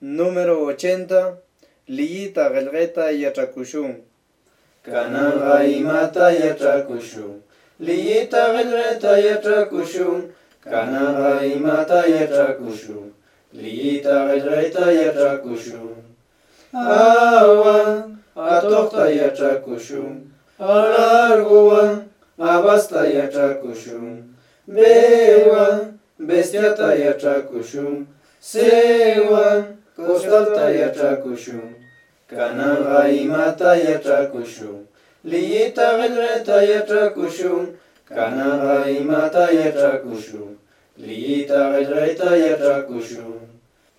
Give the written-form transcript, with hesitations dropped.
Número 80. Liyita qillqayta yachakushun. Kananqa imata yachakushun. Liyita qillqayta yachakushun. Kananqa imata yachakushun. Liyita qillqayta yachakushun. Awan atoqta yachakushun. Alarguwan abasta yachakushun. Bewan bestiata yachakushun. Sewan costalta yachakushun. Kananqa imata yachakushun. Liyita qillqayta yachakushun. Kananqa imata yachakushun. Liyita qillqayta yachakushun.